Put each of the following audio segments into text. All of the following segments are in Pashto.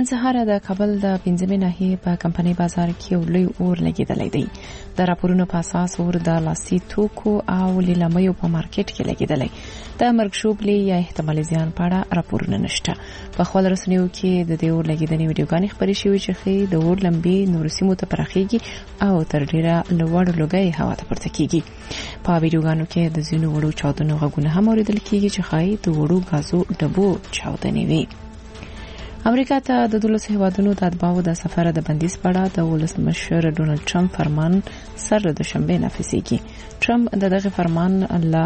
نن سهار د کابل د 15 ناحیې په کمپنۍ بازار کې یو لوی اور لګیدلی دی. د راپورونو په اساس اور د لاسي توکو او لیلامیو په مارکیټ کې لګیدلی. د مرګ شوبلې یا احتمالي زیان په اړه راپورونه نشته. په خپل رسنیو کې د دې اور لګیدنې ویډیوګانې خپرې شوې چې ښيي د اور لمبې نورو سیمو ته پراخېږي او تر ډیره لوړ لوګي هوا ته پورته کېږي. په ویډیوګانو کې د ځینو وړو چاودنو غږونه هم اورېدل کېږي چې ښایي د وړو غازو ډبو چاودنې وي. امریکا ته د 12 هیوادونو د اتباعو د سفر د بندیز په اړه د ولسمشر ډونالد ټرمپ فرمان سره د شنبې نافذېږي. ټرمپ دغه فرمان له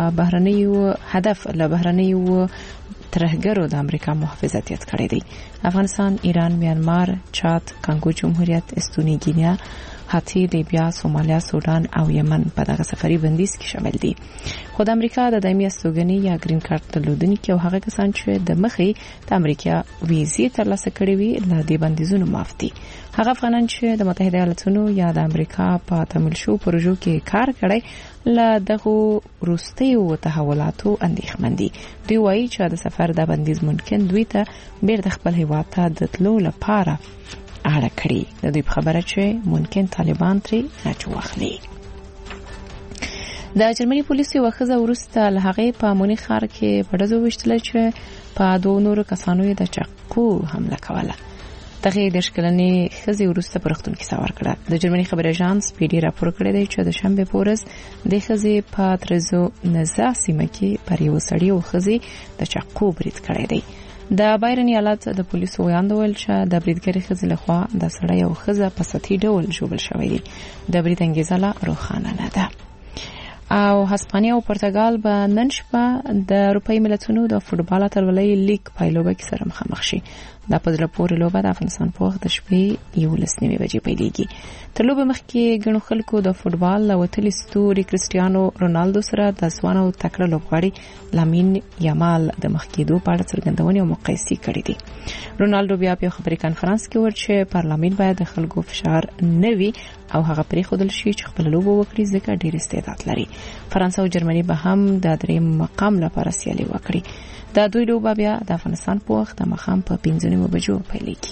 بهرنیو ترهګرو د امریکا محافظت یاد کړی دی. افغانستان، ایران، میانمار، چاد، کانګو جمهوریت، استوني، ګینیا، هاتی، لیبیا، سومالیا، سودان او یمن په دغه سفري بندیز کې شامل دي. خو د امریکا د دایمي استوګنې یا گرین کارت درلودونکي او هغه کسان چې د مخې د امریکا ویزې ترلاسه کړې وي له دې بندیزونو معاف دي. هغه افغانان چې د متحده ایالاتونو یا د امریکا په تمویل شو پروژو کې کار کړی له دغه وروستیو تحولاتو اندېښمن دي. دوی وایي چې د سفر د بندیز ممکن دوی ته بیرته خپل هیواد ته د تلو لپاره اړه کړي. د دوی خبره چې ممکن طالبان ترې ګټه واخلي. د جرمني پولیسو یو ښځه وروسته له هغې په مونیخ ښار کې په ډزو ویشتله چې په 2 نورو کسانو یې د چاقو حمله کوله. دغه د شکلنې ښځې وروسته په روغتون کې سوار کړه. د جرمني خبري اژانس پی ډي راپور کړی دی چې د شنبې په ورځ د ښځې په ترزو نزا سیمه کې پر یو سړي او ښځې د چاقو برید کړی دی. د بایرن ایالت د پولیسو ویاندول چې د بریدګرې ښځې لخوا د سړی او ښځه په سطحي ډول ژوبل شوی دي. د برید انګیزه لا روښانه نه ده. او هسپانیا او پرتګال به نن شپه د اروپایي ملتونو د فوټبال اتلولۍ لیګ پایلوبه کې سره مخامخ شي. د پدله پورې لوبه د افغانستان په وخت د شپې 11 بجې پیلېږي. تر لوبه مخکې ګڼو خلکو د فوټبال له وتلي ستوري کریسټیانو رونالدو سره د ځوان او تکړه لوبغاړي لامین یامال د مخکېدو په اړه څرګندونې او مقایسې کړې دي. رونالدو بیا په خبري کانفرنس کې ورته چې پارلمان باید د خلکو فشار نه وي او هغه پرې خودل شي چې خپل لوبه وکړي ځکه ډېر استعداد لري. فرانسه او جرمني به هم د دریم مقام لپاره سیالي وکړي. د دوی لوبه بیا د افغانستان په وخت د مخام په 15 بجو پیلېږي.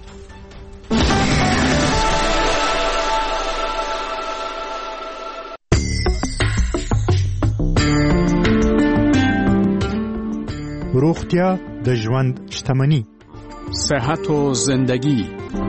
روغتیا د ژوند شتمني. صحت و زندگی.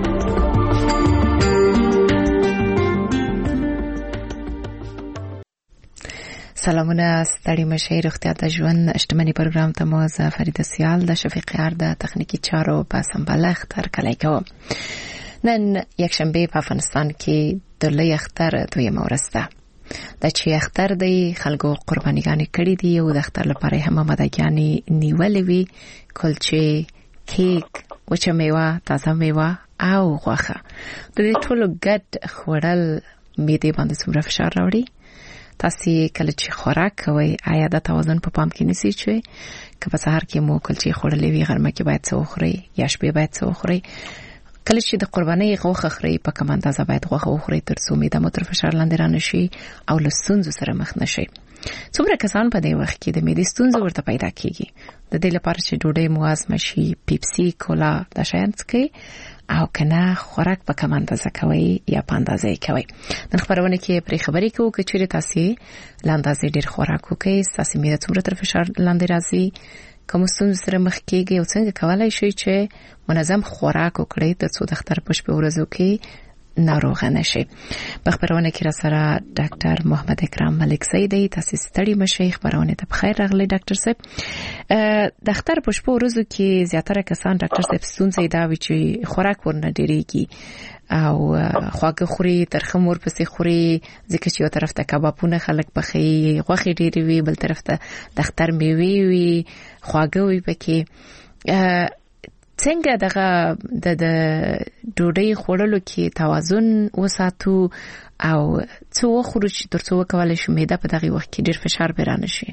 سلامونه ستړي مشه. روغتیا د ژوند شتمني پروګرام ته مو زه فریده سیال د شفیقیار د تخنیکی چارو په سمبالښت ترکلای کوم. نن یکشنبه په افغانستان کې د لوی اختر دویمه ورځ ده. د چې اختر دی خلکو قربانیګانې کړې دي او د اختر لپاره هم مدګیانې نیولې وي. کلچې، کیک، وچه میوه، تازه میوه او غوښه. د دې ټولو ګډ خوړل معدې باندې څومره فشار راوړي؟ تاسو کله چې خوراک کوئ آیا د توازن په پام کې نیسئ چې که په سهار کې مو کلچې خوړلې وي غرمه کې باید څه وخورئ یا شپې باید څه وخورئ؟ کله چې د قربانۍ غوښه خورئ په کوم اندازه باید غوښه وخورئ تر څو معده مو تر فشار لاندې رانشي او له ستونزو سره مخ نشئ؟ څومره کسان په دې وخت کې د معدې ستونزې ورته پیدا کیږي؟ د دې لپاره چې ډوډۍ مو هضمه شي پیپسي، کولا دا شیان څښئ او کنه خوراک په کوم اندازه کوي یا په اندازه یې کوي. نن خبرونه کې پرې خبرې کوو چې چیرې تاسو لاندازې ډیر خوراک وکړئ تاسو معده څومره تر فشار لاندې راځي، کوم ستونزې سره مخ کیږي او څنګه کولای شئ چې منظم خوراک وکړئ ترڅو د اختر په شپه ورځو کې ناروغ نشئ. په خبرونه کې را سره ډاکټر محمد اکرام ملک زیدی تاسو ستړي مشئ. خبرونه ته بخیر راغلی ډاکټر صاحب. د اختر په شپه ورځو کې زیاتره کسان ډاکټر صاحب ستونزې دا وي چې خوراک ورنه ډیریږي او خواږه خوري، ترخه مور پسې خوري ځکه چې یو طرف ته کبابونه خلک پخې، غوښې ډېرې وي، بل طرف ته د اختر میوې وي، خواږه وي پکې. څنګه دغه د ډوډۍ خوړلو کې توازن وساتو او څه وخورو چې ترڅو وکولای شو معده په دغه وخت کې ډیر فشار بیرانه شي؟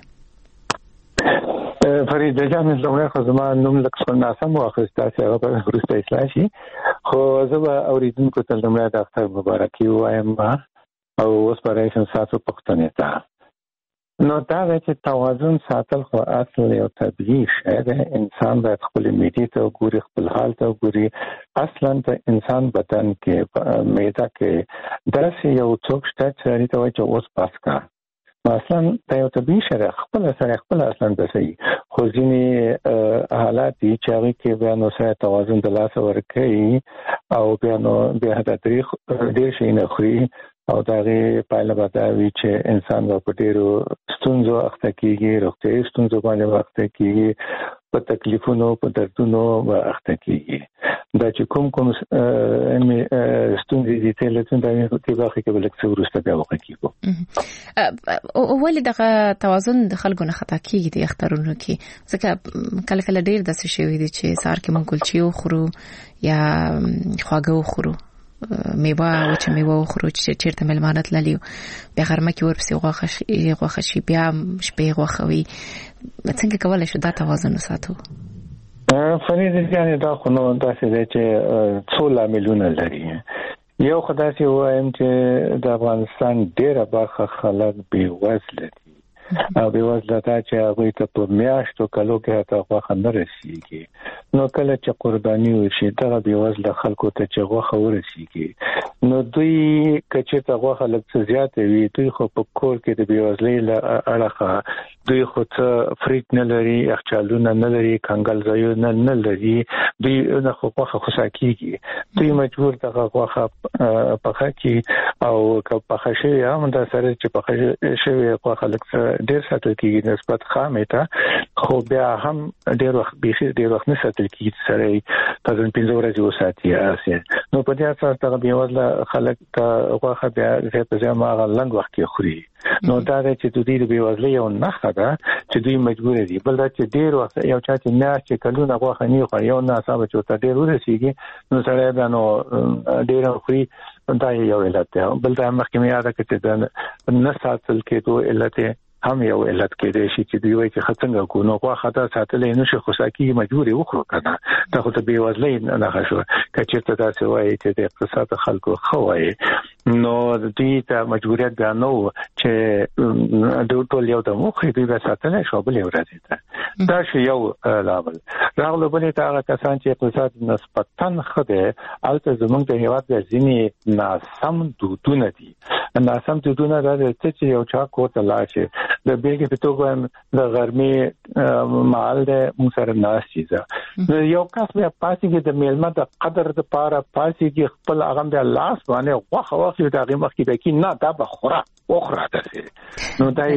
فرید جان زموږ خو زما نوم لکه ناسم واخیسته چې هغه په ورسته اصلاح شي، خو زه به اوریدونکو ته زموږ د اختر مبارکي وایم او اوس پرېشن ساتو پښتنې ته. نو دا چې توازن ساتل خو اصل یو طبيعي شی دی. انسان باید خپل معده ته وګوري، خپل حال ته وګوري. اصلا په انسان بدن کې معده کې داسې یو څوک شته چې ته وایي چې اوس پاس کا اصلا دا یو طبيعي شی دی، خپل سره خپل اصلا بسي. خو ځینې حالات دي چې هغه کې بیا نو سره توازن د لاس ورکړي او بیا نو بیا د تاریخ ډېر شي نه خوري او دغه پایله بداوي چې انسان په ډېرو ستونزو اخته کیږي، روغتیايي ستونزو باندې اخته کیږي، په تکلیفونو په دردونو اخته کیږي. دا چې کوم ستونزې دي ته لته دا یو څه باخې کې بلک څه ورسته بیا وکړي. ولې دغه توازن د خلکو نه خطا کیږي د اخترونو کې؟ ځکه کله کله ډېر داسې شوی دي چې سار کې مونږ کلچې وخورو یا خواږه وخورو، میوه او چې میوه وخورو چې چیرته ملمانت للیو، بیا غرمه کې ورپسې غوښه شي، بیا شپې غوښه وي. څنګه کولای شو دا توازن وساتو؟ فرید جان دا خو نو داسې دی چې څو لاملونه لري. یو خدای سي وایم چې د افغانستان ډیره برخه خلک بې وزله دي او بې وزله دا چې هغه ته په میاشتو کلو کې هغه غوښه نه رسیږي. نو کله چې قرباني وشي دا بې وزله خلکو ته چې غوښه ورسیږي نو دوی کچې ته غوښه لږ زیات وي، دوی خو په کور کې د بې وزلۍ اړخه دوی خو څه فریج نه لري، یخچالونه نه لري، کنګل ځایونه نه لري، دوی نه خو غوښه خوسا کیږي. دوی مجبور دغه غوښه پخه کی او که پخه شي هم دا سره چې پخه شي غوښه لږ ډیر ساتل کیږي نسبت خامې ته، خو بیا هم ډیر وخت نه ساتل کیږي، سره تقریبا 15 ورځې وساتي. نو په دې اساس دغه بې وزله خلک ته غوښه بیا په ځما لنډ وخت کې خوري. نو دا چې دوی د بې وزلۍ یو نښه ده چې دوی مجبور دي. بل دا چې ډیر وخت یو چا چې نه چې کلونه غوښه نه خوري، یو نه حساب چې ته ډیر ورسیږي نو سره بیا نو ډیر خوري. دا یو علت دی. بل دا مخکې یاد کړئ چې نه ساتل کېدو علت هم یو علت کې دی چې دوی وایي چې څنګه کو نو غوښه دا ساتلې نه شي خوساکي مجبور وخورو کنه. دا خو ته بې وزلۍ نه غشو کچېرته دا څه وایي چې د اقتصاد خلکو خوای نو دوی ته مجبوریت ده نو چې د ټول یو د مخې دوی ساتل شو بل ورځي ته. دا شی یو لامل راغلو. بلې ته هغه کسان چې اقتصاد نسبتاً خده البته زمونږ د هیواد د ځینې ناسم دودونه دي. ناسم دودونه دا چې یو چا کوته لاشه د بیلګې په توګه د غرمې مال د موسره ناشې یو کس بیا پاسې کې د میلمه د قدر د پاره پاسې کې خپل هغه د لاس باندې غوښه واخلي د هغه مخ کې به کې نه دا بخوره اوخره ده. نو دای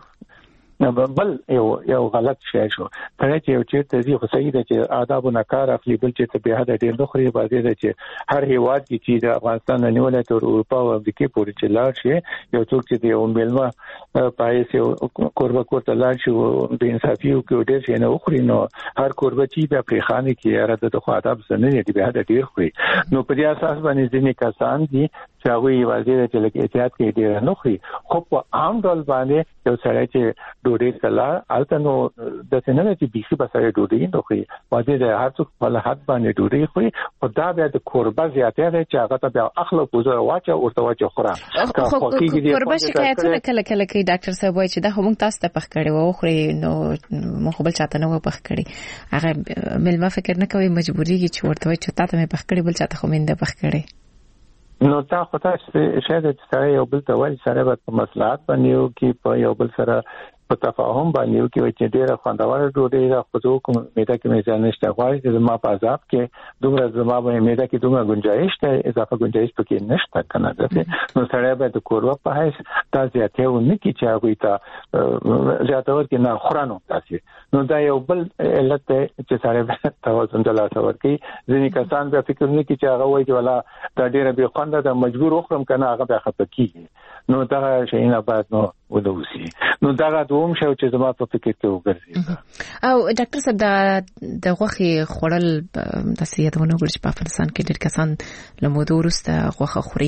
بل یو غلط شی شو ته چې یو چیرته زی خو صحیح ده چې آداب نه کار اخلي، بل چې ته به هدا ډیر نخري بازي ده چې هر هیواد کې چې د افغانستان نه نیولای تر اروپا او امریکا پورې چې لاړ شي یو څوک چې یو میلمه پایس یو قربه کوته لاړ شي د انصافیو کې ډیر شي نه وخوري نو هر قربه چې په پریخانه کې راته د خو آداب سره نه دی به هدا ډیر خوري. نو په دې اساس باندې ځینې کسان دي چې هغه یې واځي چې لکه احتیاط کې ډیر نه خوري، خو په عام ډول باندې یو سړی چې ډوډۍ کلا التنو د څنګه چې بيخي بسره ډوډۍ نه خوري واځي د هر څوک په حد باندې ډوډۍ خوري او دا بیا د قربه زیاته ده چې هغه ته بیا اخلو پوزه واچو او توجه خورا قربه شکایتونه کله کله کې ډاکټر صاحب وایي چې دا هم تاسو ته پخ کړي وو خوري نو مخبل چاته نه و پخ کړي هغه ملما فکر نه کوي مجبوري کې چې ورته وایي چې تاسو مې پخ کړي بل چاته خو مینده پخ کړي. نو تا خو تاسو شاید سره یو بل ته وایي سره په مصلحت باندې یو کې په یو بل سره په تفاهم باندې یو کې چې ډیره خوندوره ډوډۍ را خو کوم میده کې مې ځان نشته غواړي چې ما په عذاب کې دومره زما باندې میده کې دومره گنجائش ته اضافه گنجائش پکې نشته کنه. نو سره به د کوروا په هیڅ تاسو ته ونه کې چې هغه ته زیاته ورکې نه خورانو تاسو. نو دا یو بل علت چې سره به توازن د لاس ورکی ځینې کسان به فکر نه کوي چې هغه وایي چې ولا دا ډیره به خوند ده مجبور وخورم کنه هغه به خپه کیږي. نو دا شي نه بعد نو ودوسی نو دا دوم شو چې زما په فکر کې وګرځي. او ډاکټر صاحب د غوښې خوړل د سیادونه ګوري په افغانستان کې ډېر کسان لمودو ورسته غوښه خوري.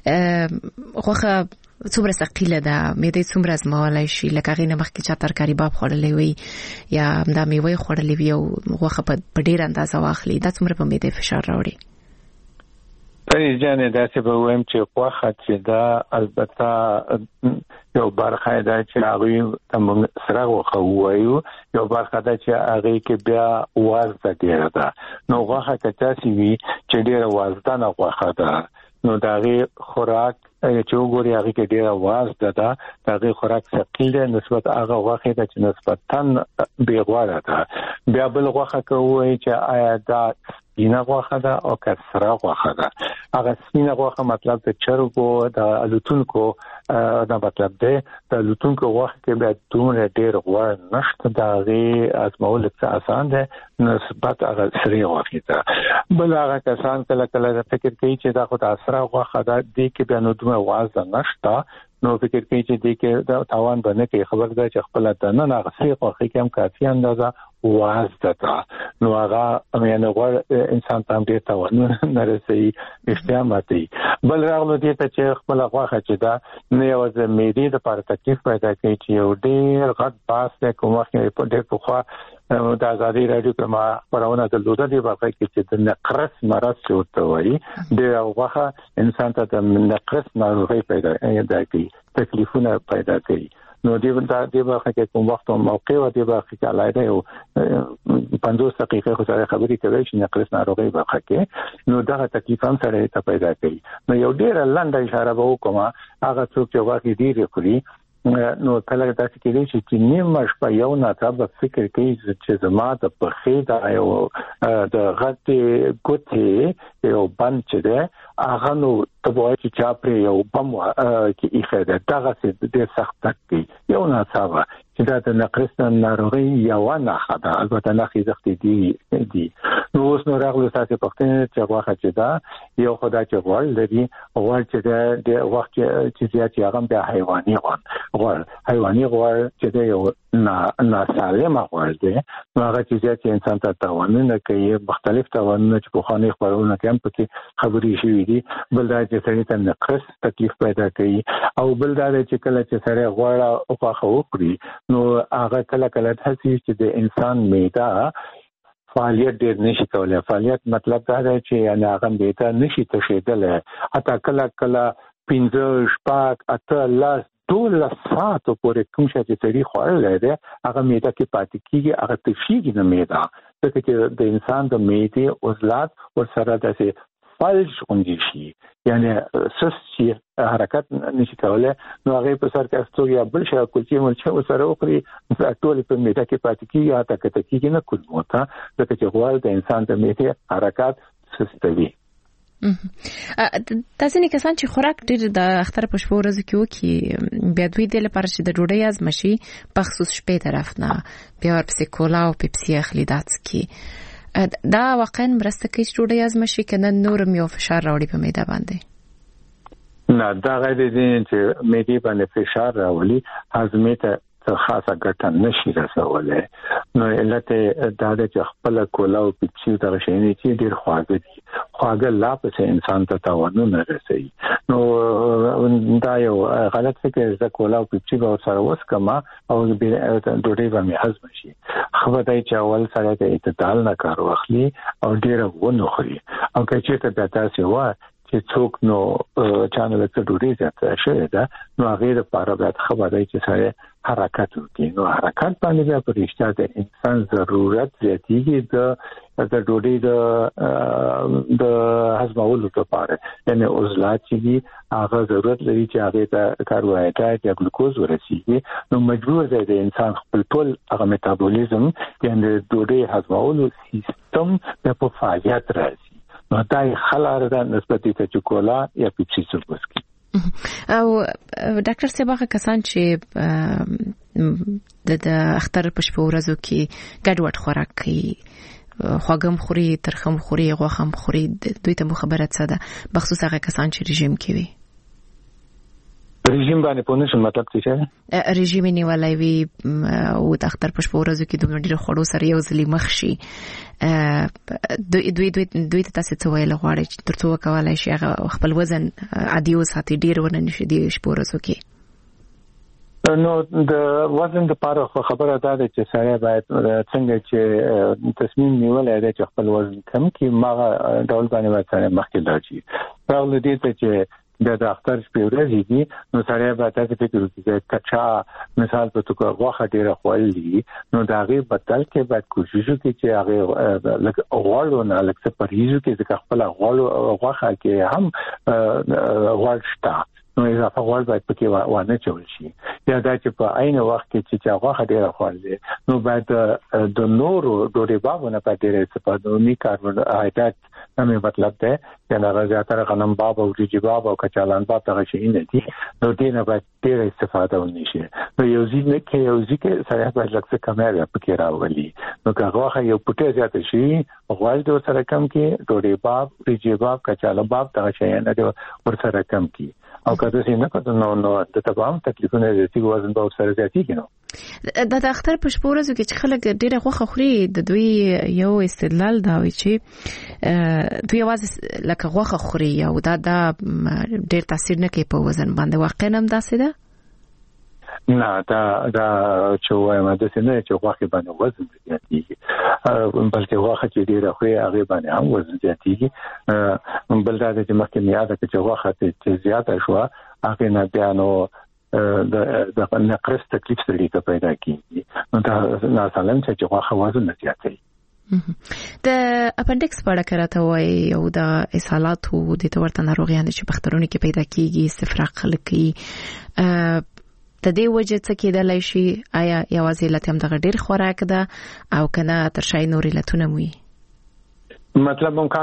غوښه څومره ثقيله ده مېده څومره زموالای شي لکه غینه مخکې چا ترکاری باب خورلې وي یا د میوه خورلې وي او غوښه په ډېر اندازه واخلي دا څومره په مېده فشار راوړي؟ فرید جان داسې به وایم چې غوښه چې دا البته یو برخه ده چې هغه سره غوښه وایو یو برخه ده چې هغه کې بیا وازده ډیره ده نو غوښه که تاسو وی چې ډیره وازده نه غوښه ده نو داغه خوراک چې وګوري هغه کې ډیره وازده ده داغه خوراک ثقيل ده نسبت هغه غوښه ده چې نسبتاً بیغواره ده بیا بل غوښه کوي چې آیا دا سپینه غوښه ده او که سره غوښه ده هغه سپینه غوښه مطلب د چرګو د الوتونکو دا مطلب ده د الوتونکو غوښه کې بیا دومره ډیر غوړ نشته داغه ازمول څه آسان ده نسبت هغه سره غوښه ده بل هغه کسان کله فکر کوي چې دا خو د سره غوښه ده د کې بیا نو دومره وازده نشته نو فکر کوي چې د کې دا تاوان باندې کې خبر ده چې خپل د نن هغه سره غوښه کې هم کافي اندازه وازده ده نو هغه یعنی غوړ انسان ته ډیر تاوان نه رسي استعمالي بل راغلو دې ته چې خپل غوښه چې دا نه یو د معدې د لپاره تکلیف پیدا کوي چې یو ډیر غټ باس ده کومه په ډیر په خوا د ازادي رادیو په ما پرونه د لوده دی واقع کې چې د نقرس مرض ورته وایي د غوښه انسان ته د نقرس ناروغي پیدا کوي تکلیفونه پیدا کوي نو دی واقع کې کوم وخت او موقع او دی واقع کې علایده یو 50 دقیقې خو سره خبرې کوي چې نقرس ناروغي واقع کې نو دا تکلیف هم سره ته پیدا کوي نو یو ډیر لاندې اشاره به وکم هغه څوک چې واقع دی لري نو کله دا چې نیمه شپه یو ناڅاپه فکر کوي چې زما د پخې دا یو د غټي ګوتې یو بند چې ده هغه نو تبوای چې چاپره یو بم کې ایخه ده دغه څه د سخت تکي یو ناڅاپه چې دا د نقرس ناروغي یو نه خدا البته نه خېزختي دي نو اوس نو راغلو تاسو پختنه چې واخه چې دا یو خدای چې غوړ لري غوړ چې د وخت چې زیات هغه به حیواني غوړ چې دا یو نه سالم غوړ دی نو هغه چې زیات انسان ته تاوانونه کوي مختلف تاوانونه چې په خاني خبرونه کې هم پکې خبري شوې دي بل دا چې سړی ته نقص تکلیف پیدا کوي او بل دا چې کله چې سړی غوړ او خو وکړي نو هغه کله هڅه چې د انسان معده فعالیت ډیر نشي کولای فعالیت مطلب دا دی چې یعنی هغه معده نشي تشیدل حتی کله 15 شپږ اته لاس 12 ساعتو پورې کوم چې سړي خوړل دی هغه معده کې پاتې کیږي هغه تشیږي نه معده ځکه چې د انسان د معدې عضلات ورسره داسې فلج غونډي شي یعنی سستی حرکت نشي کولای نو هغه په سر کې استوګي بل شي کولچې ملچه وسره وکړي ټول په معده کې پاتې کیږي یا تک کیږي نه کوم وته ځکه چې غوړ د انسان د معدې حرکت سستوي تاسو نه کسان چې خوراک ډیر د اختر په شپه ورځ کې وکي بیا دوی د لپاره چې د ډوډۍ ازمشي په خصوص شپې طرف نه بیا ورپسې کولا او پیپسي اخلي داتسکي دا واقعا مرسته کوي چې ډوډۍ ازمشي کنه نورم یو فشار راوړي په معده باندې نه دا غیر دي چې معده باندې فشار راولي هضمې ته خاصه ګټه نشي رسولای نو علت دا د خپل کولا او پیپسي د غشینې چې ډیر خواږه لا په انسان ته تاوان نه رسي نو دا یو غلط فکر د کولا او پیپسي به سره وسکما او ډوډۍ باندې هضم شي خبردای چې اول سره د اعتدال نه کار واخلي او ډیر ونه خوري او که چېرته د تاسو چې څوک نو چانه د ډوډۍ زیاته شوی ده نو هغه لپاره باید خبردای چې سره حرکت وکړي نو حرکت باندې بیا په رښتیا د انسان ضرورت زیاتېږي د ډوډۍ د هضمولو لپاره یعنی عضلات چې هغه ضرورت لري چې هغه ته کاربوهایډریټ یا ګلوکوز ورسیږي نو مجبور دی د انسان خپل ټول هغه میتابولیزم یعنی ډوډۍ هضمولو سیستم په فعالیت راځي نو دا خلاره ده نسبت ته چوکولا یا پیپسي څوکسکی او ډاکټر صاحب کسان چې د اختر په شپه ورځو کې ګډوډ خوراک کوي خواږم خوري ترخم خوري غوښم خوري دوی ته خبره څه ده بخصوص هغه کسان چې رژیم کوي رژیم باندې په نشو مطلب څه رژیم نیولای وي او د اختر په شپه ورځو کې د ډېر خوړو سره یو ځلې مخ شي دوی ته تاسو څه ویل غواړي چې ترڅو وکولای شي خپل وزن عادي وساتي ډیر ونه نشي د شپه ورځو کې نو د وزن د پاره خبره ده چې سره باید څنګه چې تصمیم نیولای دی چې خپل وزن کم کړي ما ډول باندې وځي مخکې لاړ راغلی دی چې د ډاکټر سپیوري دي نو سره باید تاسو فکر وکړئ چې کچا مثال په توګه واخه ډیره خوړلې نو دا غي بدل کې باید کوشش وکړي چې هغه لکه غوړو نه لکه پرهیزو کې ځکه خپل غوړو واخه کې هم غوړ شته نو اضافه غوړ باید پکې وانه چول شي یا دا چې په عین وخت کې چې هغه ډیره خوړلې نو باید د نورو ډوډۍ بابونه په ډیره استفاده نه کاربن هایډریټ همې مطلب ده چې نه راځي غنم باب او ریجی باب او کچالان باب دغه شي نه دي نو دینه باید ډیره استفاده ونشي نو یو ځکه سره باید لکه کمره پکې راولي نو هغه یو پټه زیات شي غوړ د سره کم کې ډوډۍ باب ریجی باب کچالان باب دغه شي نه ور سره کم کې او کله چې نه کړو نو د تبعام تکلیفونه د وزن به سره زیاتېږي نو د اختر په شپورزو کې چې خلک ډیره غوښه خوري د دوی یو استدلال دا وي چې دوی واځي لکه غوښه خوري او دا ډیر تاثیر نه کوي په وزن باندې واقعا هم داسې ده نه دا چې وایم د سینې چې غوښه باندې وزن زیاتېږي بلکې غوښه چې ډیره خوري هغه باندې هم وزن زیاتېږي بل دا چې مخکې میاده چې غوښه چې زیاته شو هغه نه بیا نو د نقرس تکلیف سره کې پیدا کیږي نو دا ناسالم چې غوښه وزن زیاتوي د اپنډکس په اړه کراته وایي او د اسهالاتو د تورته ناروغیان چې بخترونو کې پیدا کیږي استفراغ خلقي د دې وجه څه کېدلای شي آیا یوازې علت هم دغه ډیر خوراک ده او کنه تر شای نورې علتونه وي مطلب هم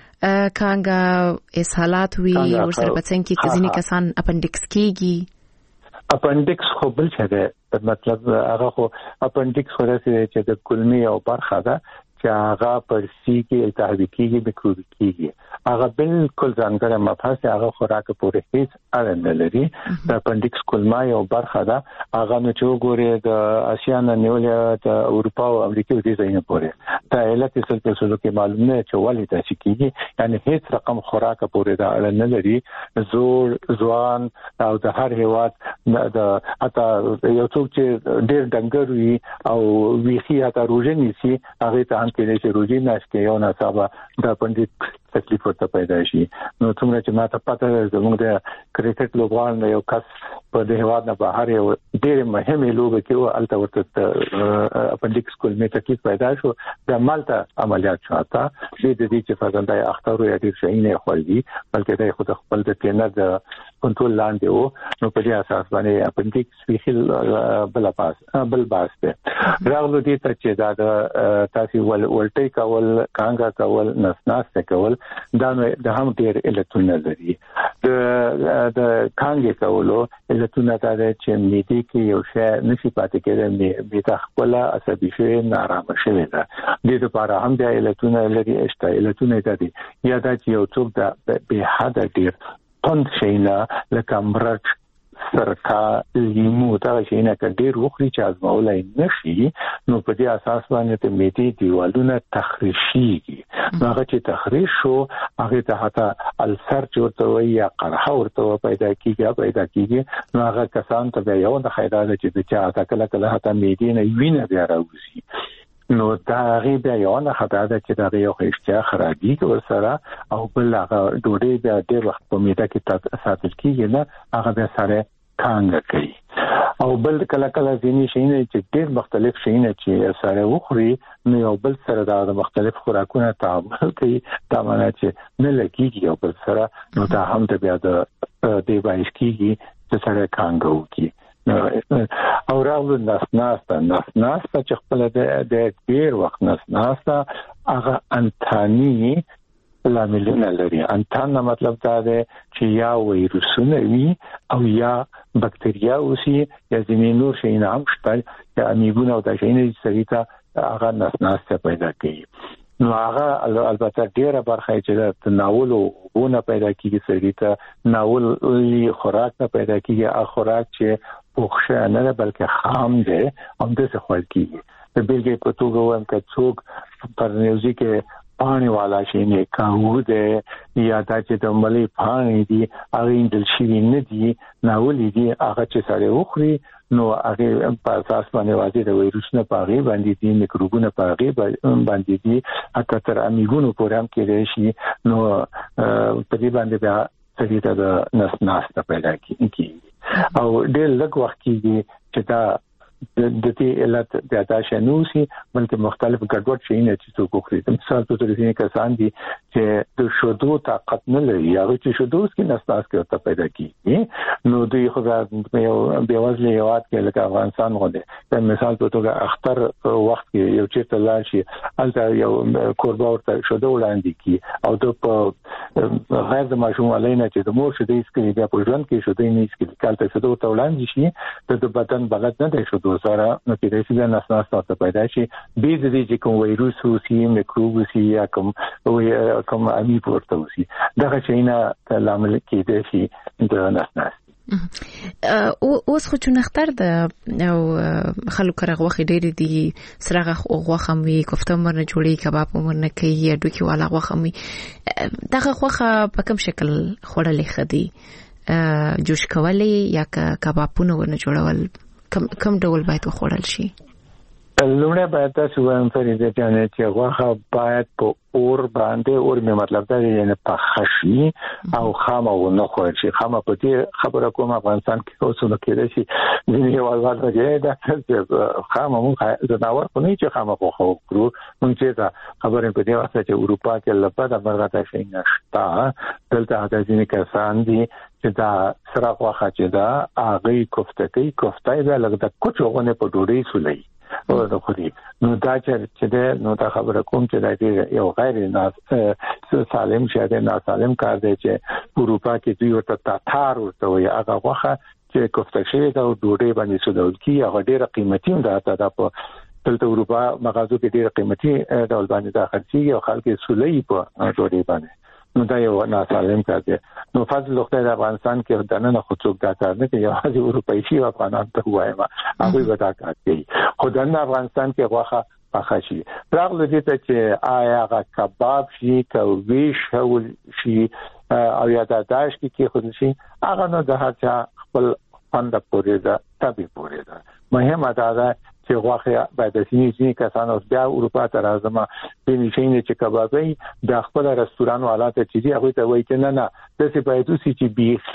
کانګه اسهالات وي ورسره په څنګه کې ځینې کسان اپنډکس کیږي اپنډکس خو بل څه ده مطلب هغه خو اپنډکس خو راځي چې د کولمې او برخه ده چې هغه پر سی کې التهابي کیږي میکروبي کیږي هغه بالکل ځانګړی مبحث هغه خوراک پورې هیڅ اړه نه لري د اپنډکس کولما یو برخه ده هغه نو چې وګوري د اسیا نه نیولې د اروپا او امریکا د ځایونو پورې دا علت څه په څه کې معلومه چې ولې تاسو کیږي یعنی هیڅ رقم خوراک پورې دا اړه نه لري زوړ ځوان او د هر هیواد د اته یو څوک چې ډېر ډنګر وي او ویخي اته روزنی سي هغه ته کې چې روزي ناشته یو ناڅابه د اپنډکس تکلیف ورته پیدا شي نو څومره چې ماته پته ده زموږ د کرکټ لوبغاړو یو کس په د هواد نه بهر یو ډېر مهمه لوبه کې او الته ورته اپنډکس کولمې تکلیف پیدا شو د مالته عملیات شو تا د دې چې فرزندای اختر یا ډېر شي نه خوړي بلکې د خود خپل د ټرینر د کنټرول لاندې وو نو په دې اساس باندې اپنډکس ویخل بل باس ده راغلو دي چې دا د تاسو ولټي کول کانګا کول نسناس کول دا د هم ډېر علتونه لري د کانګې کولو علتونه دا چې میدې کې یو شی نشي پاتې کېدل میده خپل عصبي شي نارامه شوی ده د دې لپاره هم د علتونه لري علتونه دي یا دا چې یو څوک د به حد ډېر پند شینا لکه مرچ سرکا لیمو دا شینا کډیر وخري چې ازمولای نشي نو په دې اساس باندې ته میدې دیوالونه تخریشيږي هغه چې تخریش شو هغه ته حتی السر چورته وي یا قرحه ورته پیدا کیږي نو هغه کسان ته یو د خیرات چې د چا تا کله حتی میدې نه ویني بیا راوځي نو دا غیبه یو نه خدای دا چې دا یو اشتیا خرابي ور سره او بل هغه ډوډۍ د ډېر وخت په میده کې ساتل کیږي نه هغه به سره کانګه کوي او بل کله ځینې شینه چې ډېر مختلف شینه چې سره وخوري نو یو بل سره د مختلف خوراکونو تعامل کوي دا معنی چې نه لګيږي یو بل سره نو دا هم د بیا د دې باعث کیږي چې سره کانګه وکړي او راغلو نسناسته چې خپل د ډیر وخت نسناسته هغه انتانی لاملونه لري انتان مطلب دا دی چې یا ویروسونه وي او یا بکتریا اوسي یا ځینې نور شیان هم شته چې امیبونه او د شیانو سریته هغه نسناسته پیدا کوي نو هغه البته ډیره برخه چې د تناول ونه پیدا کیږي سریته ناول خوراک نه پیدا کیږي خوراک چې پوښه نه بلکې خام دی هم د څه خوړ کیږي د بیلګې په توګه وایم چې څوک پر نیوزي کې پانی والا شي نه کاوه ده یا دا چې د ملي پانی دي هغه د شي نه دي ناولې دي هغه چې سره وخوري نو هغه په اساس باندې واځي د وایروسونو په هغه باندې دي میکروبونو په هغه باندې دي حتی تر امیګونو پورې هم کېږي شي نو په دې باندې بیا څه د ناس پیدا کیږي او ډېر لږ وخت کېږي چې دا د دې علت د اداشه نوسي بلکې مختلف ګډوډ شي نه چې څوک کوي مثال په توګه ځینې کسان دي چې د شودو طاقت نه لري هغه چې شودو کې نساس کې ورته پیدا کیږي نو دوی خو یو بیوازله یوات کې لکه افغانستان غوډه په مثال په توګه اختر وخت کې یو چیرته لاړ شي الته یو کوربه ورته شودو وړاندې کی او د په غیر د ماشوم علینا چې د مور شودې سکي بیا په ژوند کې شودې نه سکي کالته شودو ته وړاندې شي د بدن بلد نه دی شودو سره نو کې د سیده نساس ته پیدا شي به د دې کوم وایروس او سی میکروب سی یا کوم امی پورته وسی دغه شینه لامل کې شي د نساس اوس خو چې نختر د او خلکو کرغوخي ډېری دي سرغه غوخه مې کوفته مرنه جوړي کباب مرنه کوي ډوکی والا غوخه مې دغه غوخه په کوم شکل خوړلې خدي جوش کولې یا کبابونه ورنه جوړول کم ډول باید وخوړل شي لومړی باید تاسو وایم فريده جانې چې غوښه باید په اور باندې اور می مطلب دا یعنی په خشي او خامه و نه خوړل شي خامه په دې خبره کوم افغانستان کې اوس نو کېږي چې ځینې والوال راځي دا چې خامه مو زناور خو نه چې خامه خو کړو مونږ چې خبرې په دې واسطه چې اروپا کې لپاره مرغه شي نشتا دلته هغه ځینې کسان دي چې دا سره غوښه چې دا هغه کوفته کوي کوفته یې لږ د کوچوغونه په ډوډۍ سولي او د خوري نو دا چې نو دا خبره کوم چې دا یو غیر سالم شه نه سالم کار دی چې اروپا کې دوی ورته تاتار ورته وي هغه غوښه چې کوفته شوی دا ډوډۍ باندې سودول کی هغه ډیره قیمتي ده دا په دلته اروپا مغازو کې ډیره قیمتي ډول باندې دا خرڅي او خلک سولي په ډوډۍ باندې نو دا یو ناسالم کار دی نو فضل خدای د افغانستان کې دنه خو څوک دا کار نه کوي یوازې اروپایي شي افغانان ته وایم هغه به دا کار کوي خو د افغانستان کې غوښه پخه شي راغله دې ته چې آیا هغه کباب شي کویش شي او یا د داش کې خود شي هغه نو د هر چا خپل فند پورې ده تبي پورې ده مهمه ده چې غوښه باید د سینې کسانو بیا اروپا ته راځم په نشینه چې کبابي د خپل رستوران والاته چې هغه ته وایي چې نه د څه باید چې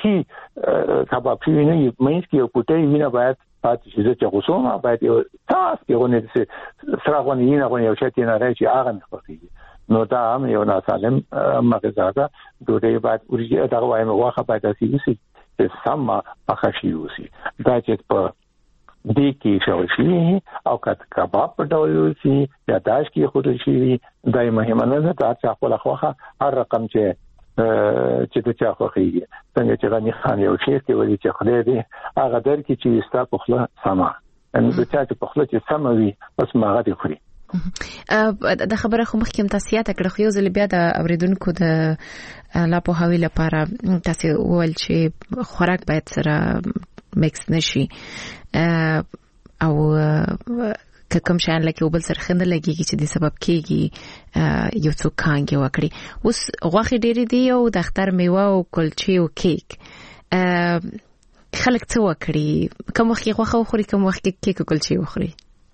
بيخي کباب شي نه مېس کې او پټي وینه باید پاتې شي چې غوسومه باید یو تاسو کې ونه سره غونې نه غونې او شته نه راځي هغه نه خوښي نو دا هم یو ناسالم مغذا ده ډوډۍ باید ورجه دا وایم غوښه باید چې سم پخه شي وسی دا چې په دې کې شاو شي او کباب په ډول شي یا داش کې خود شي دای مهمه نه ده چې خپل خوخه هر رقم چې د چا خوخيږي څنګه چې غني خان یو شی کې ولې چې خدای دې هغه در کې چې ستا په خله سما ان د چا چې په خله چې سما وي بس ماغه دې خوري د خبره خو مخکې تاسیات کړه خو یو ځل بیا د اوریدونکو د لا په حواله لپاره تاسو ول چې خوراک باید سره مکس نشي او کوم شان لکه وبل سره خنده لګيږي چې د سبب کېږي یو څو کانګي وکړي اوس غوښه ډېری دی او د اختر میوه او کلچې او کیک خلک څه وکړي کوم وخت غوښه وخوري کوم وخت کیک او کلچې وخوري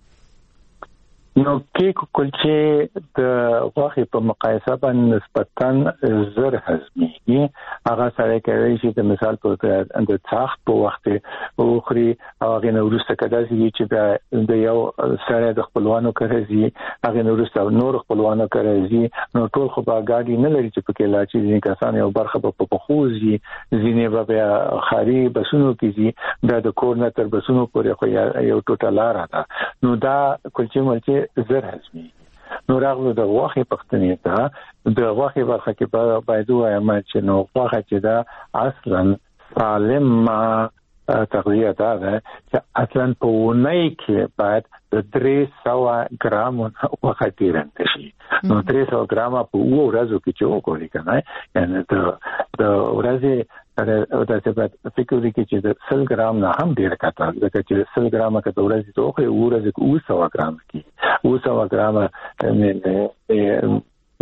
نو کیک کلچې د غوښې په مقایسه باندې نسبتاً زر هضمېږي هغه سره کوي چې د مثال په د تاخت په وخت اوخري او هغه نو ورسته کداسي چې د یو سره د خپلوانو کوي هغه نو ورسته نور خپلوانو کوي نو ټول خو باګاډي نه لري چې په کې لا چې کسان یو برخه په پخوزي ځینې به خاري بسونو کېږي د کورنر تر بسونو پورې خو یو ټوټالار ده نو دا کلچې ملچې زر هضمي نو راغلو د غوښې پختنې ته د غوښې برخه کې باید وایم چې نو غوښه چې دا اصلا سالم تغذیه ده چې اصلا په ونۍ کې باید د 300 ګرام غوښه تیرنده شي نو 300 ګرام په ورځو کې چې وګورئ کنه یعنی د ورځې دا چې په فکر کې چې د 100 ګرام نه هم ډیر کاته دا چې 100 ګرام کې د ورځې ته خو ورځې کې 200 ګرام کې 200 ګرام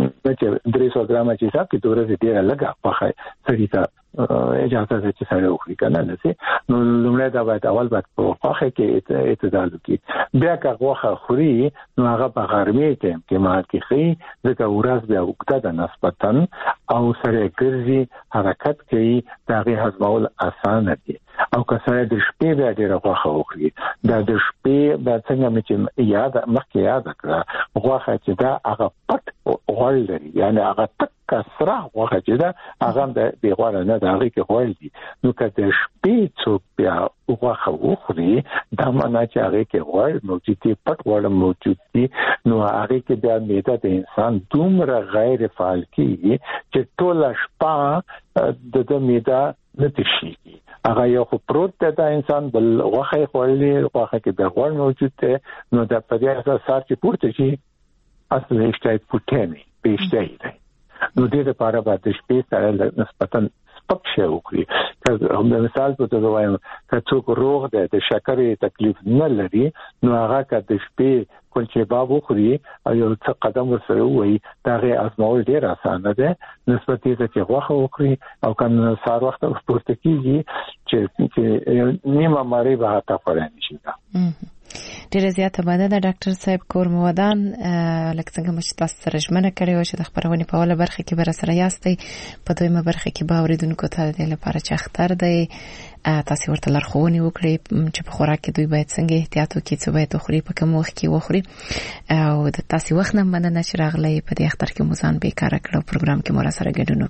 چې 300 ګرام چې حساب کې تورې ډیره لګه پخای سړی ته اجازه ده چې سړی وخوري کنه نسی نو لومړی دا باید اول باید په پخای کې اعتدال وکړي بیا که غوښه خوري نو هغه په غرمې کې مال کې خي ځکه ورځ بیا وکړه د نسبتا او سره ګرځي حرکت کوي دا غي هضمول اسانه دي او که سره د شپې بیا ډیره غوښه وخوري دا د شپې به څنګه چې یاد مخکې یاد کړه غوښه چې دا هغه پټ غوړ لري یعنی هغه تک کسره غوښه چې دا هغه د بیغوړ نه دا هغه کې غوړ دي نو که د شپې څوک بیا غوښه وخوري دا معنی چې هغه کې غوړ موجود دي پټ غوړ موجود دي نو هغه کې بیا معده د انسان دومره غیر فعال کیږي چې ټول شپه د معده نه تشيږي هغه یو خو پروت د انسان بل غوښه خوري غوښه کې د غوړ موجود دی نو د په دې اساس چې پورته شي اصلي اشتای پټنی پېشتای دی نو دې لپاره باید شپې سره نسبتا سپک شي وکړي که مثال په توګه وایم که څوک روغ دی د شکرې تکلیف نه لري نو هغه که د شپې کلچې باب وخوري او یو څه قدم ورسره وایي دا غي ازمول ډیر اسانه ده نسبت دې چې غوښه وکړي او کنه سار وخت پورته کیږي چې نیمه مری به تا پرانی شي ډیره زیاته مننه ډاکټر صاحب کورمودان لکه څنګه چې تاسو سره ژمنه کړې و چې د خبرونې په اوله برخه کې به سره یاستئ په دویمه برخه کې به اوریدونکو ته د لپاره چې اختر دی تاسو ورته لارښوونې وکړئ چې په خوراک کې دوی باید څنګه احتیاط وکړي څه باید وخوري په کوم وخت کې وخوري او د تاسو وخت نه مننه چې راغلی په دې اختر کې موزان بیکاره کړو پروګرام کې مو سره ګډون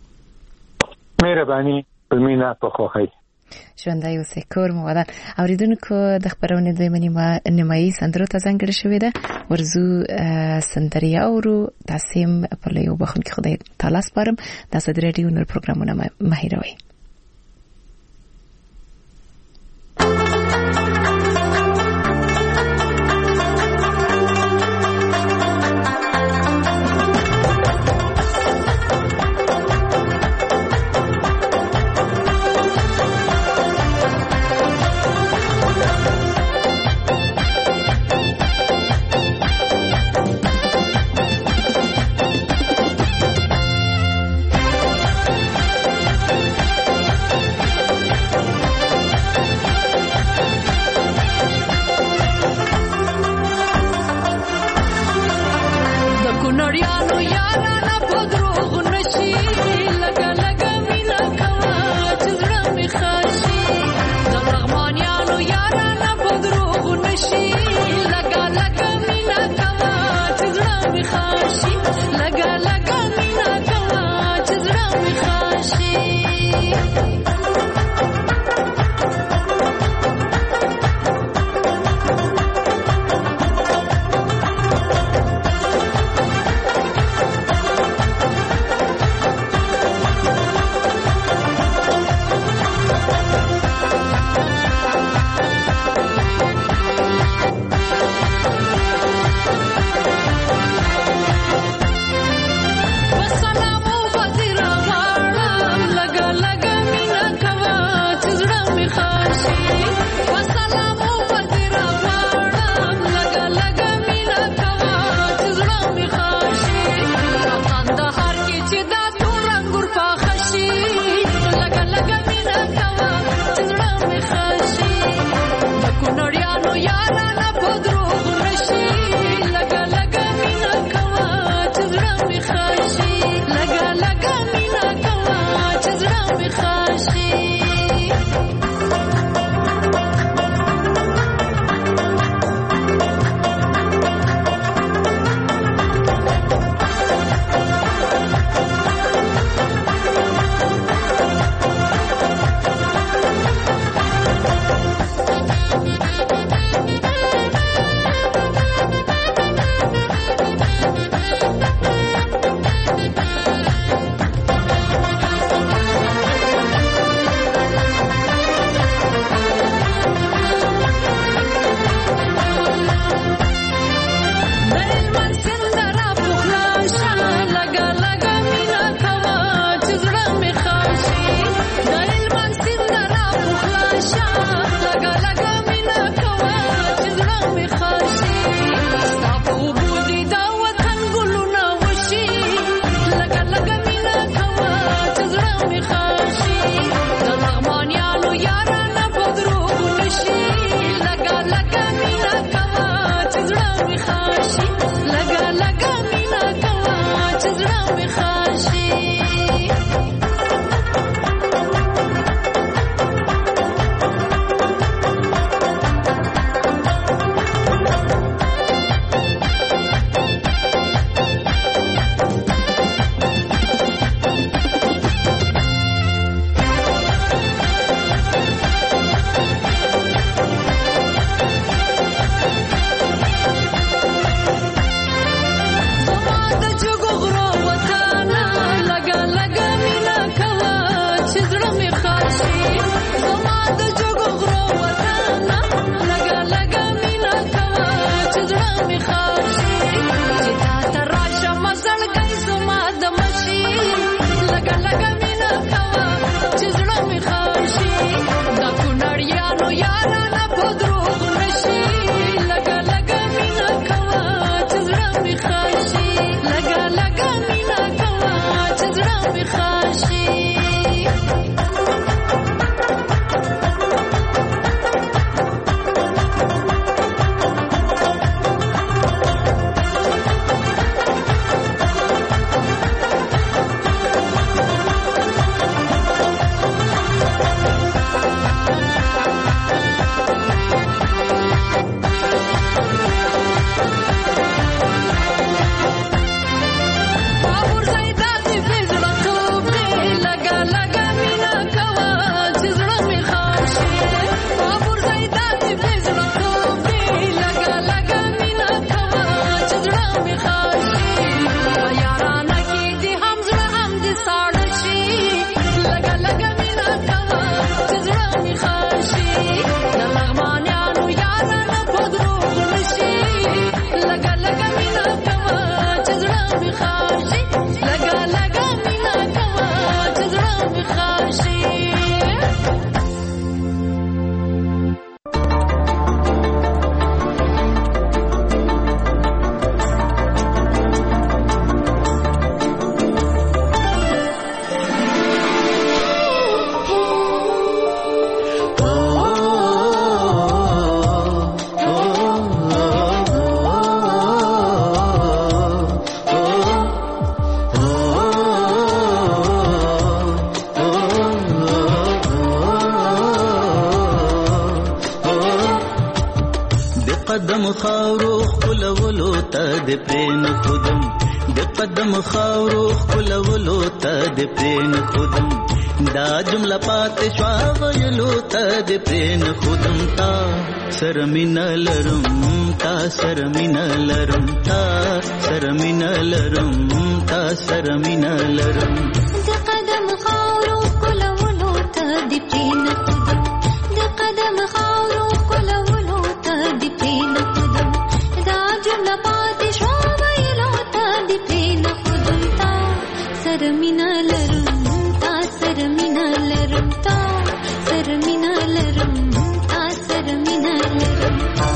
وکړو مهرباني په مینا په خوخی ژوندۍ اوسئ کورمودان اوریدونکو د خبرونې دویمه نیمایي سندرو ته ځانګړې شوې ده ورزو سندري اورو تاسو په لیو بخون کې خدای تعالی سپارم تاسو د رادیو نور پروګرامونه مهیروي قدم خاورو خلولو ته د پرین خودم د قدم خاورو خلولو ته د پرین خودم دا جمله پات شوا ویلو ته د پرین خودم تا سرمین لرم تا سرمین لرم تا سرمین لرم تا سرمین لرم د قدم خاورو خلولو ته د پرین خودم د قدم خاورو خلولو ته د پرین خودم دا جمله پات شوا ویلو ته د پرین خودم تا سرمین لرم تا سرمین لرم تا سرمین لرم تا سرمین لرم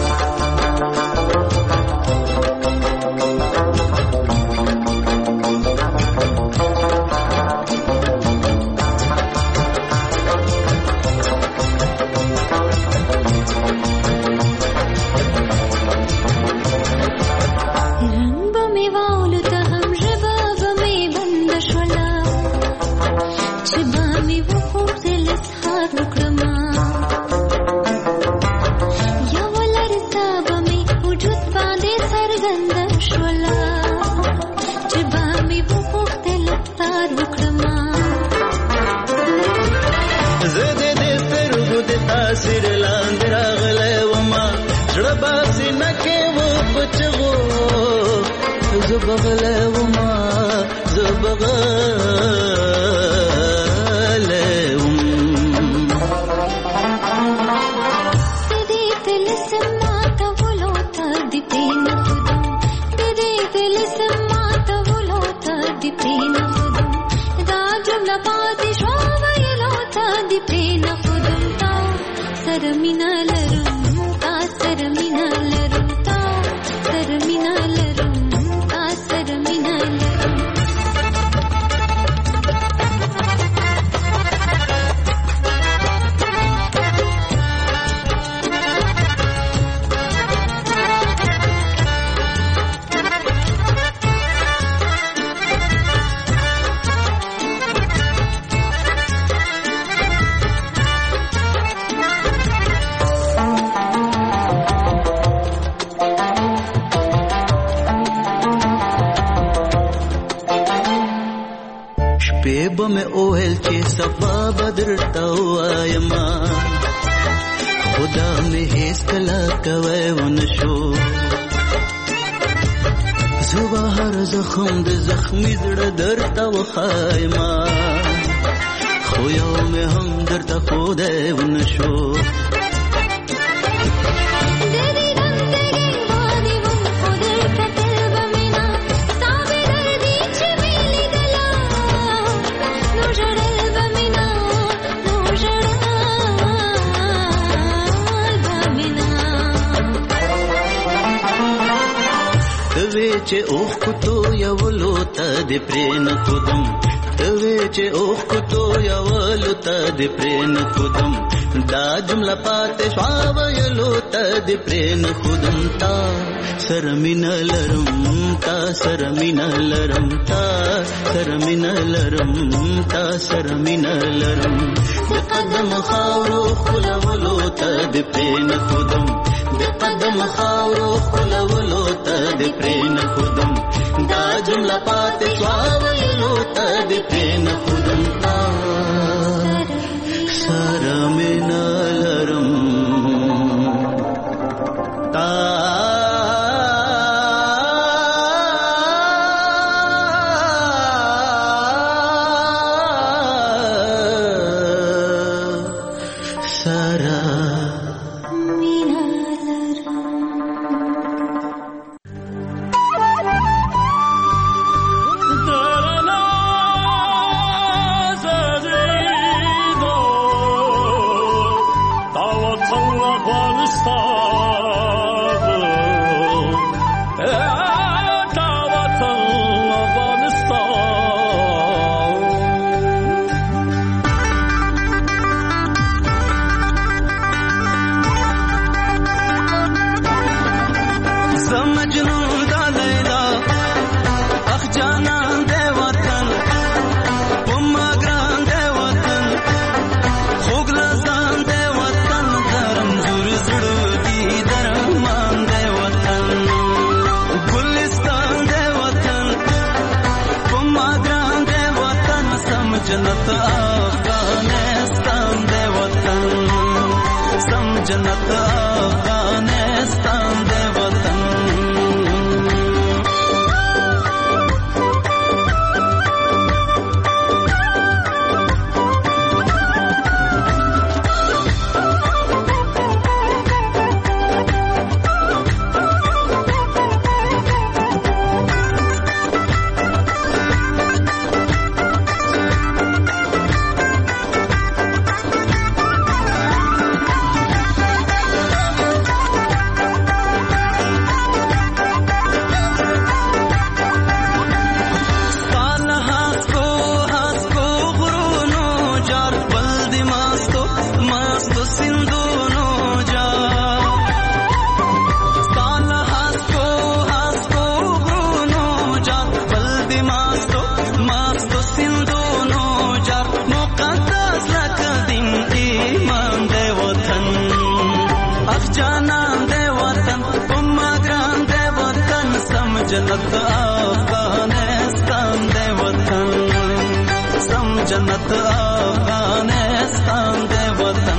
چې اوخ کوتو یولو ته د پرین خودم توی چې اوخ کوتو یولو ته د پرین خودم دا جمله پات شوا ویلو ته د پرین خودم تا سرمین لرم تا سرمین لرم تا سرمین لرم تا سرمین لرم د قدم خاورو خلولو ته د پرین خودم د قدم خاورو خلولو ته د پرین خودم دا جمله پات شوا ویلو ته د پرین خودم تا سرمین لرم تا جنت افغانستان دے وطن سم جنت افغانستان دے وطن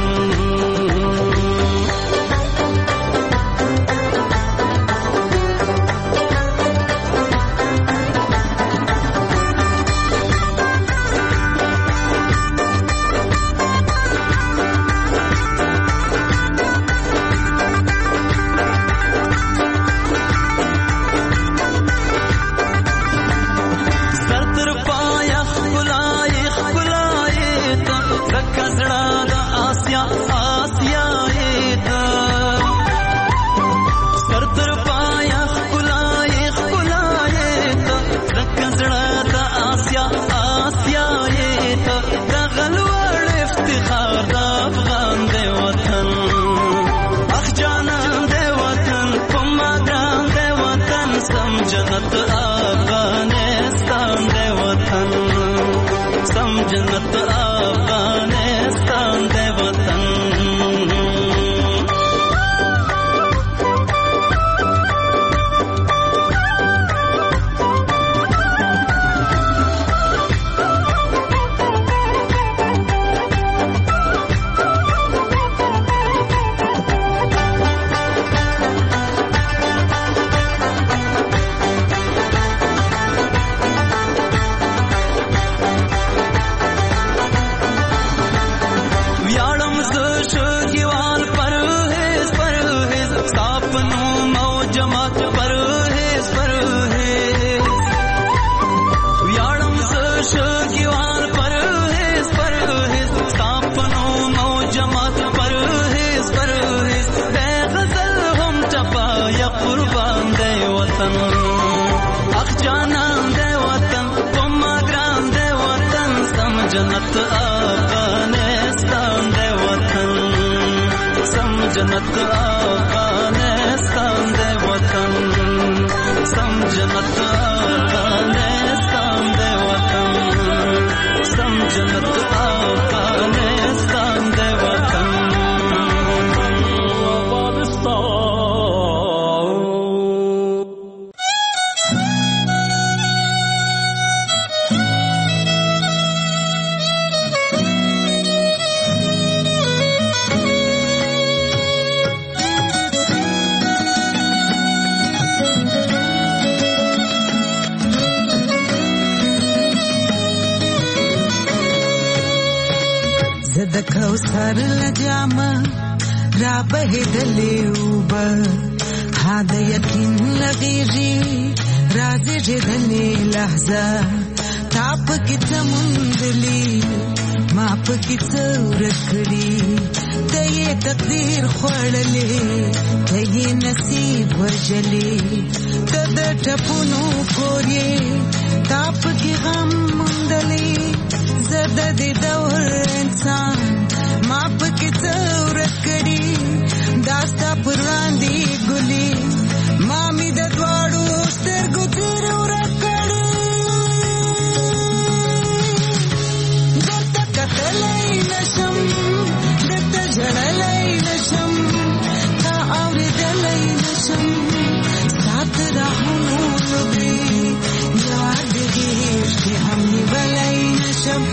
جنت افغانستان دے وطن سم جنت افغانستان دے وطن جنت افغانستان دے وطن سم جنت افغانستان دے وطن سم جنت افغانستان دے وطن سم جنت افغانستان دے وطن کوثر لجام را بهدلې وبا هدا یقین لغیږي راځي دلې لحظه تاپ کې تمندلي ما په کې څور کړی ته یې تقدیر خړلې ته یې نصیب وجلې ته د ټپونو کورې تاپ کې غم مندلې زړه دې دور انسان ما پکې څور کړی داستا پراندې ګلي ما می د دواړو سترګو تیر ور کړی دته کتلې نشم دته جړلې نشم تا اورېدلې نشم سات راهونو لګي یاد دې چې هم نیولې نشم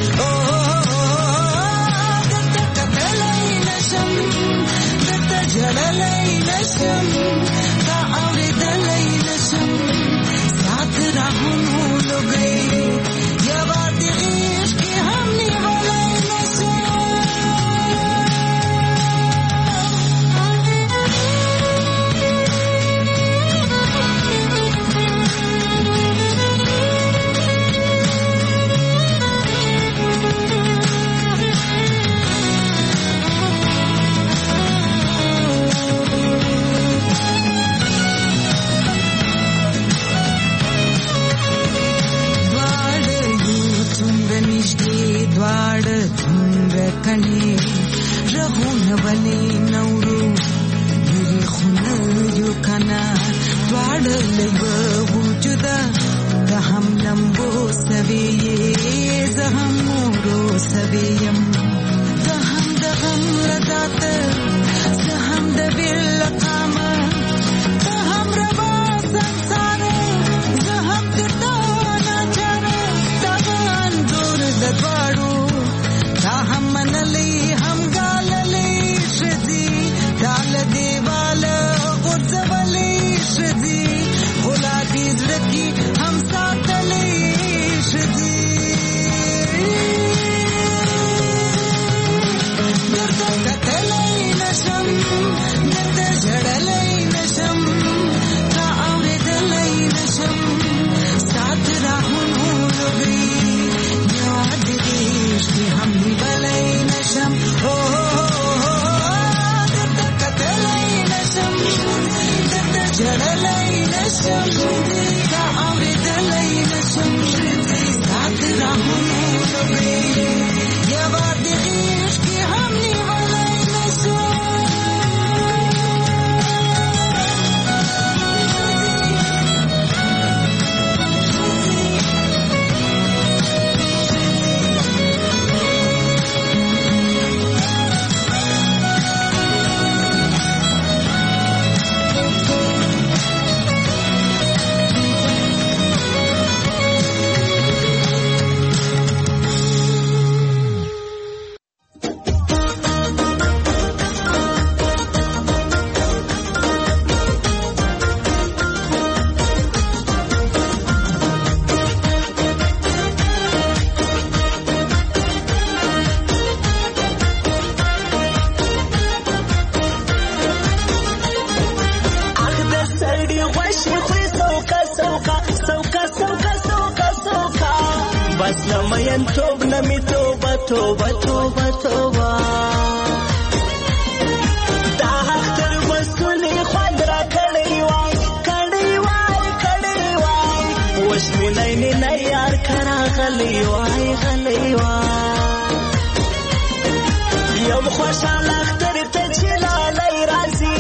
جلالي نشم تا اوریدلې نشم سات راهونو لګي یا وادي عشق هم نیولې نشم جړلای نشم دا اورېدلای نشم سات راهونو لګي یوار د عشق هم نیولای نشم Lamayan tob na mi toba toba toba toba Da haktar masuli khadra kadai wai Washmi naini na yar kara ghali wai Yom khwasha lakhtar tachi lalai razi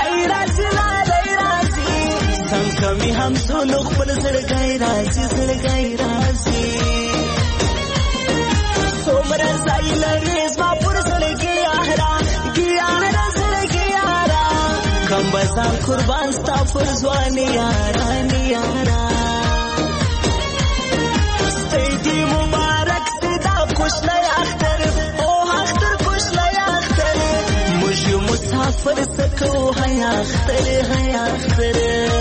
Sankami ham sunu khpal zirgai razi Somra zailari zma pur zalgi ahra Kam bazan kurban sta pur zwani yara Steidi mubarak sida kushla akhtar oh akhtar kushla akhtar Muji musafir sako hay akhtar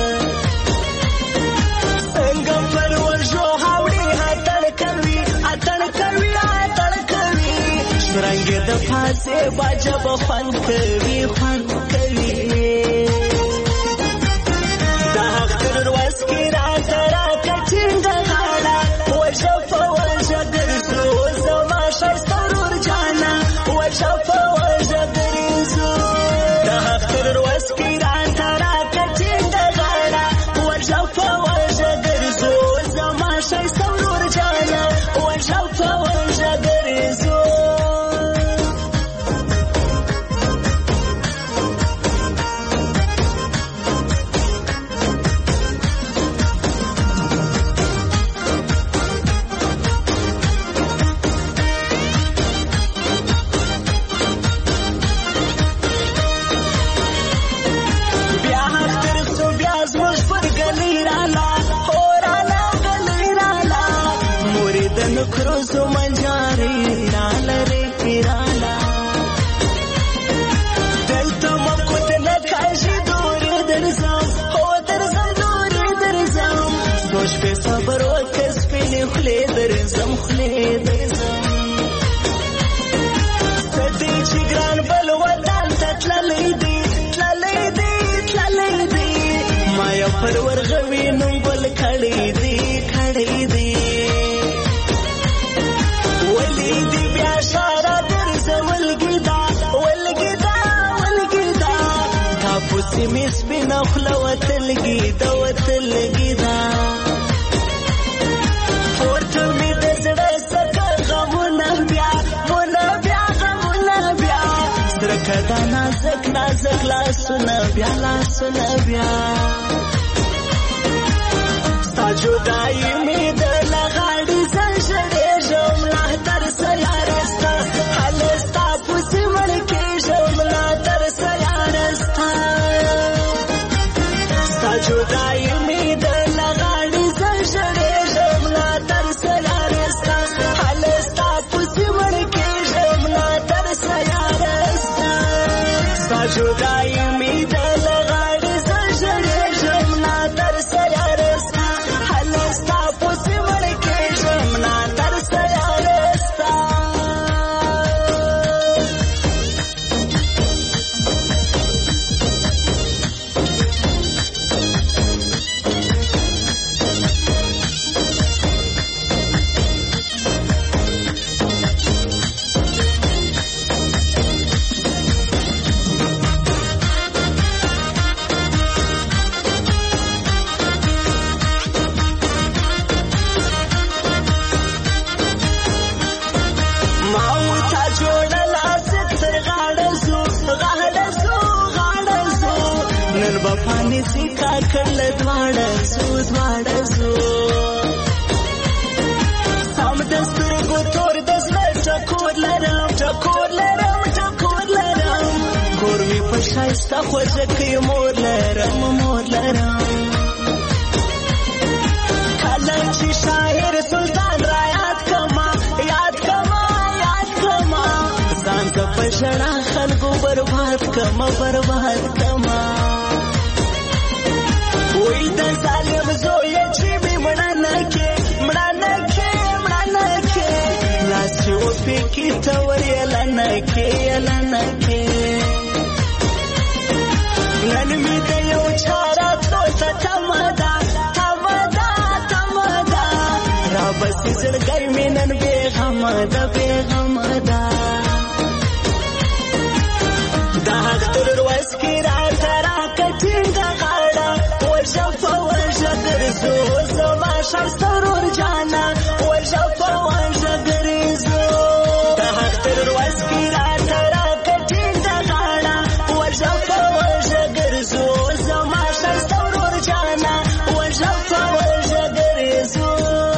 Sangam parwar jo hawdi atan kavi Range da phase bajab khwan kavi Da akhtar waski ra tara kachinga hala Wajafa wajagarzu zama shastarur jana Wajafa wajagarzu Da akhtar waski ra tara kachinga hala Wajafa wajagarzu zama shastarur jana Wajafa wajagarzu Cruzo manjari rala Delta makut na kashi duri darzam ho darzam Soch pe sabr wa kasfini khule darzam Sadi chigran balwatan tlalidi Maya parwar gawi numbal khadi di وليدي بعشارة درز والقدا كابوسي ميس بنخلة وتلقيدا فورتمي دزرة سكر غمونا بيا سركدا نازك لا سنا بيا ساجو دايمي دلغالي زنجري جملة ترسى يا رستا حلستا بوسي ملكي جملة ترسى يا رستا ساجو دايمي دلغالي زنجري جملة ترسى يا رستا حلستا بوسي ملكي جملة ترسى يا رستا ساجو دايمي دلغالي زنجري جملة ترسى يا رستا حلستا بوسي ملكي جملة ترسى يا رستا نن بپانی سیکا کړل دواړه زو هم د سترګو تور د زړه ټکور لرم کور مې په ښایسته خوږه کې مور لرم کله چې شاعر سلطان را یاد کما ځان که په ژړا خلکو برباد کما وای د ظالم زویه چې مې مړانه کې لاس چې وپېکې ته ور یلنه کې نن مې د یو چا راتلو ته تمه ده رابسې زړګی مې نن بېغمه ده د حق تر ورځ کې راته راکټینګه غاړه وژه په وژه ګرځو زما ښایسته ورور جانه وژه په وژه ګرځو د حق تر ورځ کې راته راکټینګه غاړه وژه په وژه ګرځو زما ښایسته ورور جانه وژه په وژه ګرځو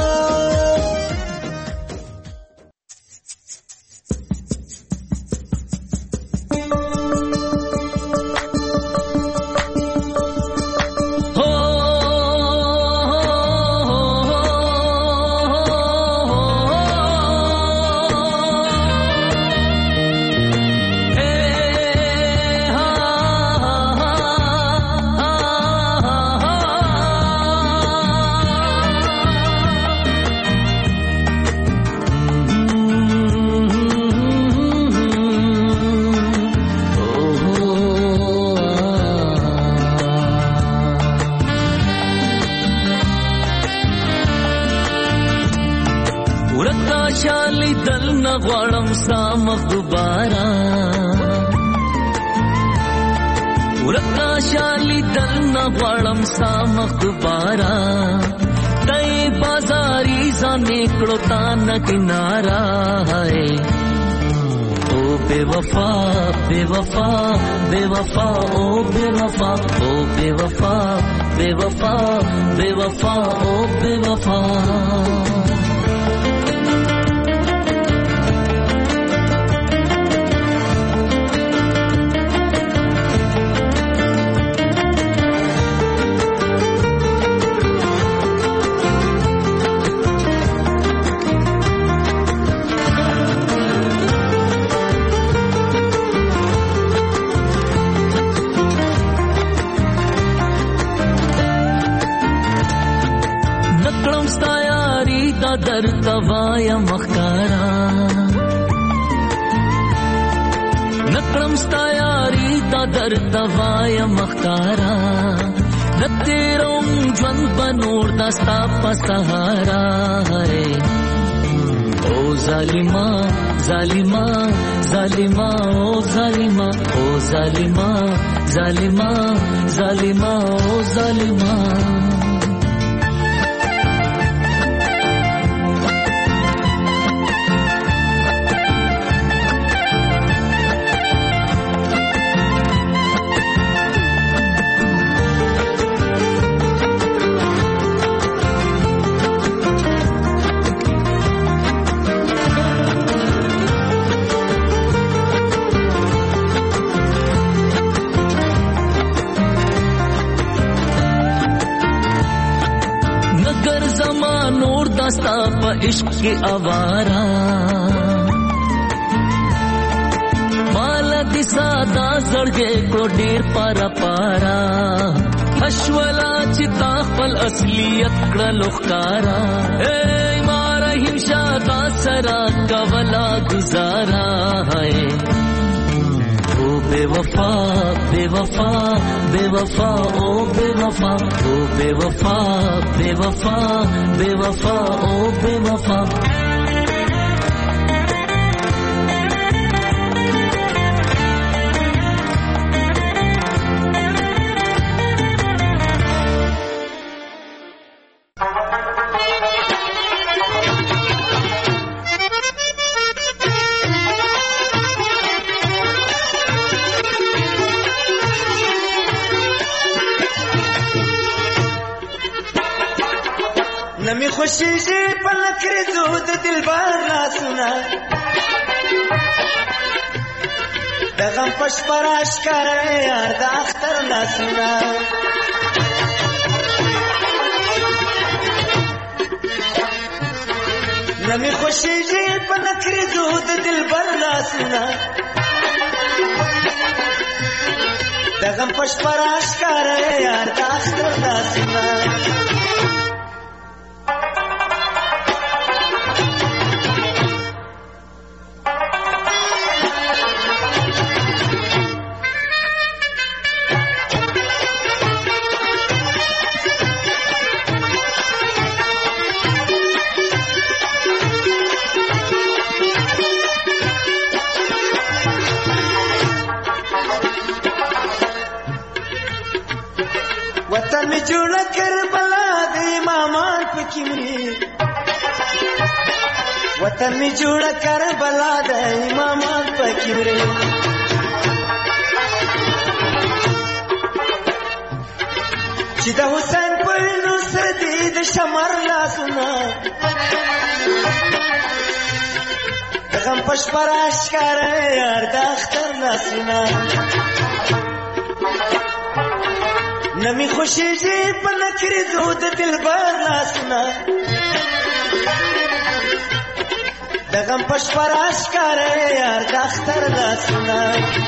किनारा है ओ बेवफा ओ बेवफा ओ बेवफा در توایا مخکارا نکړم ستا یاري دا در توایا مخکارا نتیروم ژوند بنور دستا په سهارا او ظالما او ظالما او ظالما ستا په عشق کې اوارا مال دي ساده زړګې کو ډیر پارا اشولا چې تا خپل اصلیت کړه لوخکارا اے مارهم شاده سرا کولا گزارا ہے او बेवफा ओ बेवफा ओ बेवफा نمی خوشیږي په نکریزو د دلبر لاسونه د غم په شپه راښکاره یار د اختر لاسونه نمی خوشیږي په نکریزو د دلبر لاسونه د غم په شپه راښکاره یار د اختر لاسونه وطن می جوړه کربلا د امامان پکې مري وطن می جوړه کربلا د امامان پکې مري چې د حسین په وینو سره دي د شمر لاسونه د غم په شپه راښکاره یار د اختر لاسونه نمی خوشیږي په نکریزو د دلبر لاسونه د غم په شپه راښکاره یار د اختر لاسونه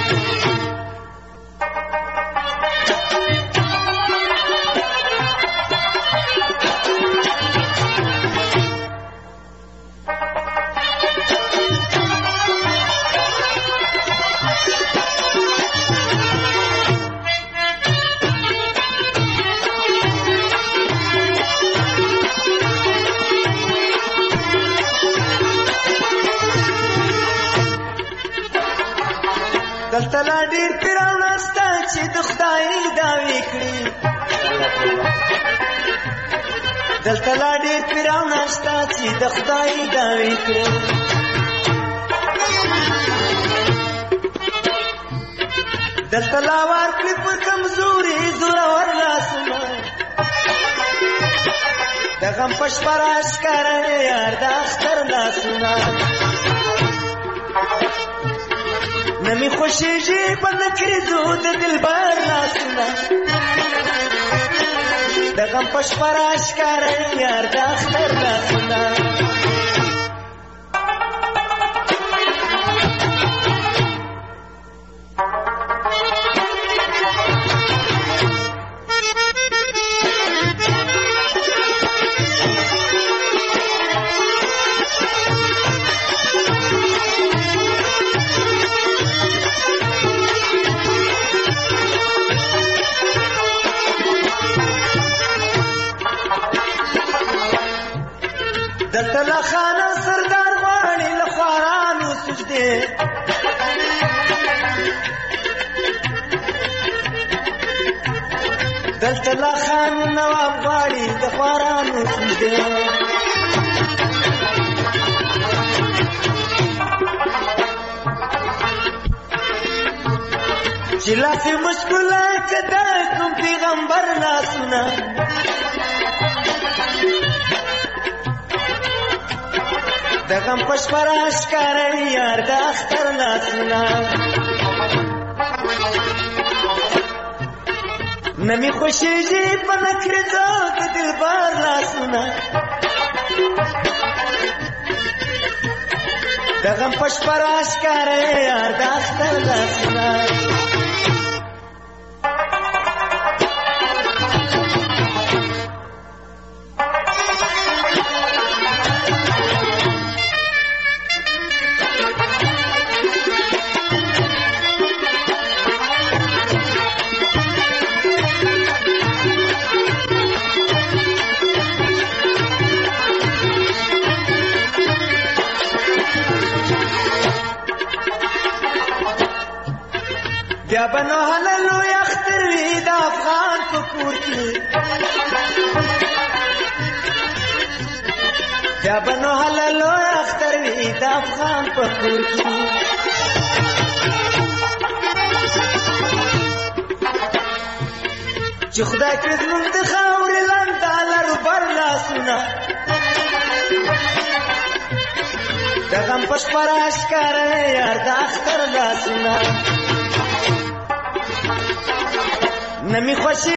دلته لا ډېر پیران شته چې د خدای دعوې کړي دلته لا ډېر پیران شته چې د خدای دعوې کړي دلته لا ورکړي په کمزوري زورور لاسونه د غم په شپه راښکاره یار د اختر لاسونه نمی خوشیږي په نکریزو د دلبر لاسونه د غم په شپه راښکاره یار د اختر لاسونه دلته لا خانه سردار غواړي له خوارانو سجدې دلته لا خان نواب غواړي د خوارانو سجدې چې لاس یې مشکله که د کوم پیغمبر لاسونه د غم په شپه راښکاره یار د اختر لاسونه نمی خوشیږي په نکریزو د دلبر لاسونه د غم په شپه راښکاره یار د اختر لاسونه بیا بنو حللو یختر وی د افغان په کور کې بیا بنو حللو یختر وی د افغان په کور کې چې خدای کې زموږ د خاورې لاندې لرو بر لاسونه د غم پشپره ښکاره یار د اختر لاسونه نه مې خوښي